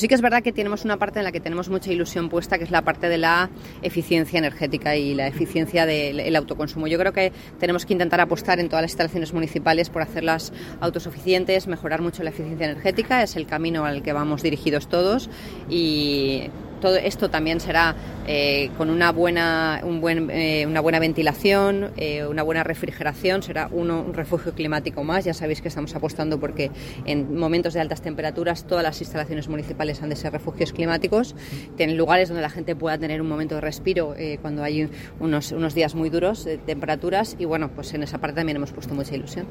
Sí que es verdad que tenemos una parte en la que tenemos mucha ilusión puesta, que es la parte de la eficiencia energética y la eficiencia del autoconsumo. Yo creo que tenemos que intentar apostar en todas las instalaciones municipales por hacerlas autosuficientes, mejorar mucho la eficiencia energética, es el camino al que vamos dirigidos todos, y todo esto también será con una buena ventilación, una buena refrigeración, será un refugio climático más. Ya sabéis que estamos apostando porque en momentos de altas temperaturas todas las instalaciones municipales han de ser refugios climáticos, tienen lugares donde la gente pueda tener un momento de respiro cuando hay unos días muy duros de temperaturas, y bueno, pues en esa parte también hemos puesto mucha ilusión.